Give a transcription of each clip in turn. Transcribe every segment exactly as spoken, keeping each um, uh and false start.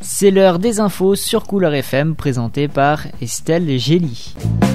C'est l'heure des infos sur Couleur F M, présentée par Estelle Gély.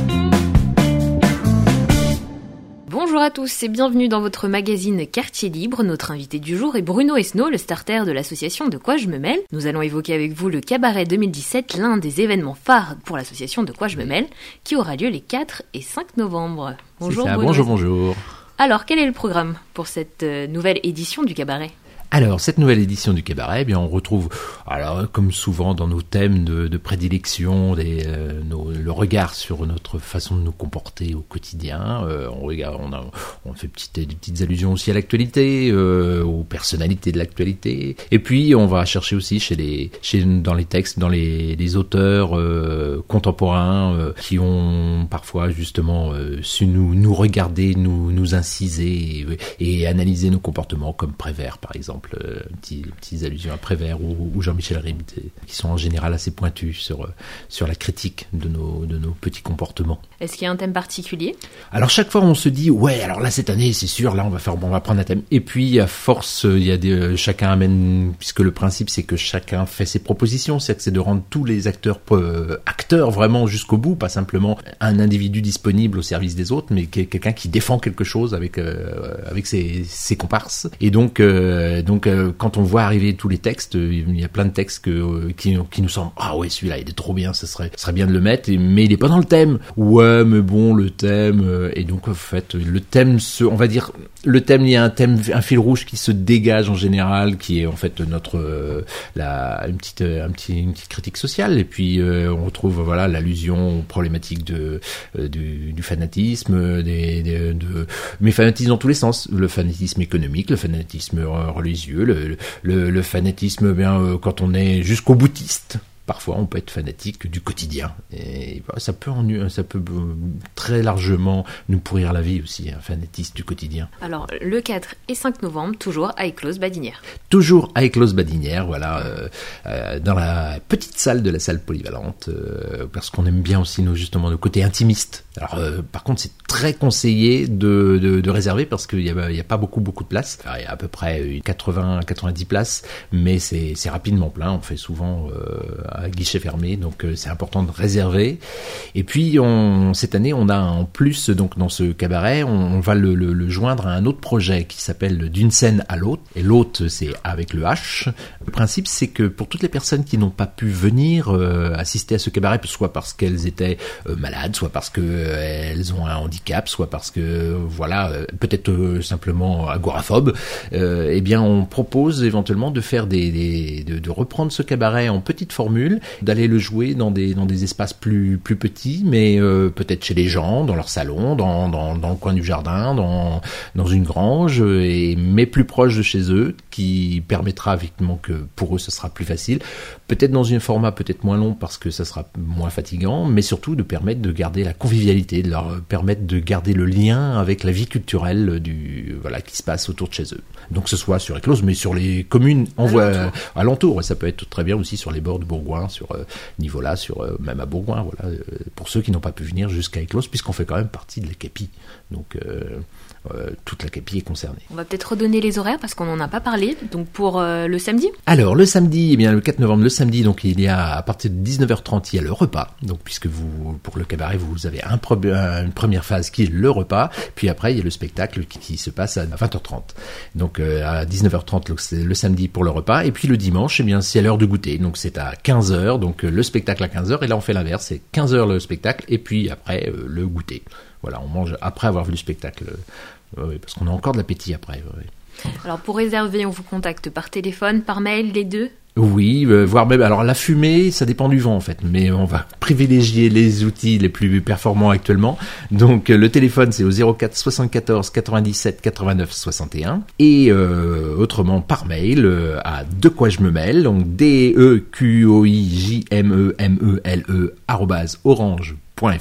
Bonjour à tous et bienvenue dans votre magazine Quartier Libre. Notre invité du jour est Bruno Esnault, le starter de l'association De Quoi Je Me Mêle. Nous allons évoquer avec vous le Cabaret deux mille dix-sept, l'un des événements phares pour l'association De Quoi Je Me Mêle, qui aura lieu les quatre et cinq novembre. Bonjour C'est ça, Bruno. bonjour, bonjour. Alors, quel est le programme pour cette nouvelle édition du Cabaret ? Alors, cette nouvelle édition du Cabaret, eh bien, on retrouve, alors, comme souvent dans nos thèmes de, de prédilection, des, euh, nos, le regard sur notre façon de nous comporter au quotidien. Euh, on regarde, on, a, on fait petites, des petites allusions aussi à l'actualité, euh, aux personnalités de l'actualité. Et puis, on va chercher aussi chez les, chez, dans les textes, dans les, les auteurs euh, contemporains euh, qui ont parfois justement euh, su nous, nous regarder, nous, nous inciser et, et analyser nos comportements, comme Prévert, par exemple. Euh, petits, petites allusions à Prévert ou, ou Jean-Michel Ribes, qui sont en général assez pointus sur, sur la critique de nos, de nos petits comportements. Est-ce qu'il y a un thème particulier ? Alors chaque fois on se dit ouais, alors là cette année c'est sûr, là on va faire bon, on va prendre un thème. Et puis à force il y a des, chacun amène, puisque le principe c'est que chacun fait ses propositions, c'est que c'est de rendre tous les acteurs euh, acteurs vraiment jusqu'au bout, pas simplement un individu disponible au service des autres, mais quelqu'un qui défend quelque chose avec euh, avec ses, ses comparses. Et donc euh, donc euh, quand on voit arriver tous les textes, il y a plein de textes que, euh, qui, qui nous semblent ah ouais celui-là il est trop bien, ça serait, ça serait bien de le mettre, et, mais il est pas dans le thème. Ouais mais bon le thème euh, et donc en fait le thème se, on va dire le thème, il y a un thème, un fil rouge qui se dégage en général, qui est en fait notre euh, la une petite un petit une petite critique sociale, et puis euh, on retrouve voilà l'allusion aux problématiques de euh, du, du fanatisme, des, des de mais fanatisme dans tous les sens, le fanatisme économique, le fanatisme religieux, le le, le fanatisme bien euh, quand on est jusqu'au boutiste. Parfois, on peut être fanatique du quotidien, et ça peut, en, ça peut très largement nous pourrir la vie aussi, un fanatisme du quotidien. Alors, le quatre et cinq novembre, toujours à Éclose-Badinière. Toujours à Éclose-Badinière, voilà, euh, euh, dans la petite salle de la salle polyvalente, euh, parce qu'on aime bien aussi nos, justement, le côté intimiste. Alors, euh, par contre, c'est très conseillé de, de, de réserver, parce qu'il n'y a, a pas beaucoup, beaucoup de places. Alors, il y a à peu près quatre-vingts à quatre-vingt-dix places, mais c'est, c'est rapidement plein. On fait souvent euh, à guichet fermé, donc euh, c'est important de réserver. Et puis on, cette année on a en plus donc dans ce cabaret, on, on va le, le, le joindre à un autre projet qui s'appelle D'une scène à l'autre, et l'autre c'est avec le H. Le principe c'est que pour toutes les personnes qui n'ont pas pu venir euh, assister à ce cabaret, soit parce qu'elles étaient euh, malades, soit parce que euh, elles ont un handicap, soit parce que euh, voilà euh, peut-être euh, simplement agoraphobes, euh, eh bien on propose éventuellement de faire des, des de, de reprendre ce cabaret en petite formule, d'aller le jouer dans des dans des espaces plus plus petits, mais euh, peut-être chez les gens, dans leur salon, dans dans dans le coin du jardin, dans dans une grange, et mais plus proche de chez eux, qui permettra effectivement que pour eux ce sera plus facile, peut-être dans un format peut-être moins long parce que ça sera moins fatigant, mais surtout de permettre de garder la convivialité, de leur permettre de garder le lien avec la vie culturelle du voilà qui se passe autour de chez eux. Donc ce soit sur Éclose, mais sur les communes en voie alentour, et ça peut être très bien aussi sur les bords de Bourgoin, sur euh, niveau là, sur euh, même à Bourgoin, voilà, euh, pour ceux qui n'ont pas pu venir jusqu'à Éclose, puisqu'on fait quand même partie de l'Acapi, donc euh, euh, toute l'Acapi est concernée. On va peut-être redonner les horaires parce qu'on n'en a pas parlé. Donc pour euh, le samedi. Alors le samedi, eh bien le quatre novembre, le samedi, donc il y a à partir de dix-neuf heures trente, il y a le repas. Donc puisque vous pour le cabaret vous avez un pro- une première phase qui est le repas, puis après il y a le spectacle qui, qui se passe à vingt heures trente. Donc euh, à dix-neuf heures trente c'est le samedi pour le repas, et puis le dimanche, eh bien c'est à l'heure de goûter. Donc c'est à quinze heures, donc euh, le spectacle à quinze heures, et là on fait l'inverse, c'est quinze heures le spectacle et puis après euh, le goûter. Voilà, on mange après avoir vu le spectacle, euh, oui, parce qu'on a encore de l'appétit après. Oui. Alors pour réserver, on vous contacte par téléphone, par mail, les deux ? Oui, euh, voire même, alors la fumée, ça dépend du vent en fait, mais on va privilégier les outils les plus performants actuellement. Donc euh, le téléphone c'est au zéro quatre soixante-quatorze quatre-vingt-dix-sept quatre-vingt-neuf soixante et un, et euh, autrement par mail euh, à De Quoi Je Me Mêle, donc D E Q O I J M E M E L E arobase orange point f r.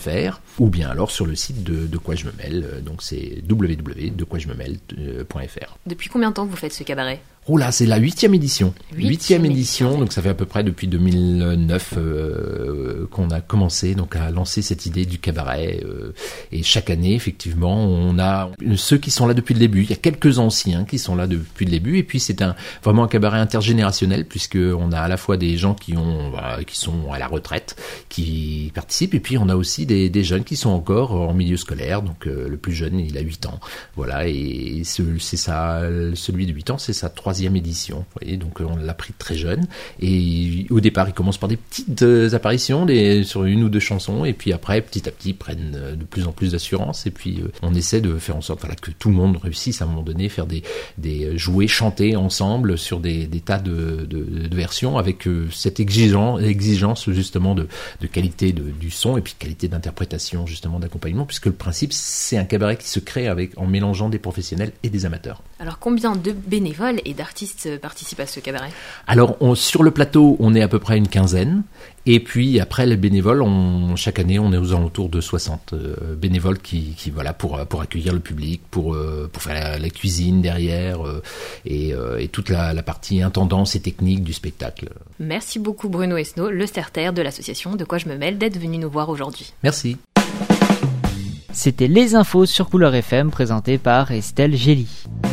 ou bien alors sur le site de De quoi je me mêle, donc c'est w w w point de quoi je me mêle point f r. Depuis combien de temps vous faites ce cabaret ? Oh là, c'est la huitième édition. Huitième Huitième édition, édition, donc ça fait à peu près depuis deux mille neuf euh, qu'on a commencé donc à lancer cette idée du cabaret. Euh, et chaque année, effectivement, on a ceux qui sont là depuis le début. Il y a quelques anciens qui sont là depuis le début. Et puis c'est un vraiment un cabaret intergénérationnel puisque on a à la fois des gens qui ont bah, qui sont à la retraite, qui participent, et puis on a aussi des, des jeunes qui sont encore en milieu scolaire. Donc euh, le plus jeune, il a huit ans. Voilà, et ce, c'est ça, celui de huit ans, c'est sa troisième édition, vous voyez, donc on l'a pris très jeune, et au départ il commence par des petites euh, apparitions des, sur une ou deux chansons, et puis après petit à petit ils prennent euh, de plus en plus d'assurance, et puis euh, on essaie de faire en sorte voilà, que tout le monde réussisse à un moment donné, faire des, des jouer, chanter ensemble sur des, des tas de, de, de versions, avec euh, cette exigence, exigence justement de, de qualité de, du son, et puis qualité d'interprétation justement d'accompagnement, puisque le principe c'est un cabaret qui se crée avec, en mélangeant des professionnels et des amateurs. Alors combien de bénévoles et d'artistes participent à ce cabaret ? Alors on, sur le plateau, on est à peu près une quinzaine, et puis après les bénévoles, on, chaque année on est aux alentours de soixante euh, bénévoles qui, qui voilà pour pour accueillir le public, pour euh, pour faire la, la cuisine derrière euh, et, euh, et toute la, la partie intendance et technique du spectacle. Merci beaucoup Bruno Esnault, le starter de l'association De quoi je me mêle, d'être venu nous voir aujourd'hui. Merci. C'était les infos sur Couleur F M présentées par Estelle Gély.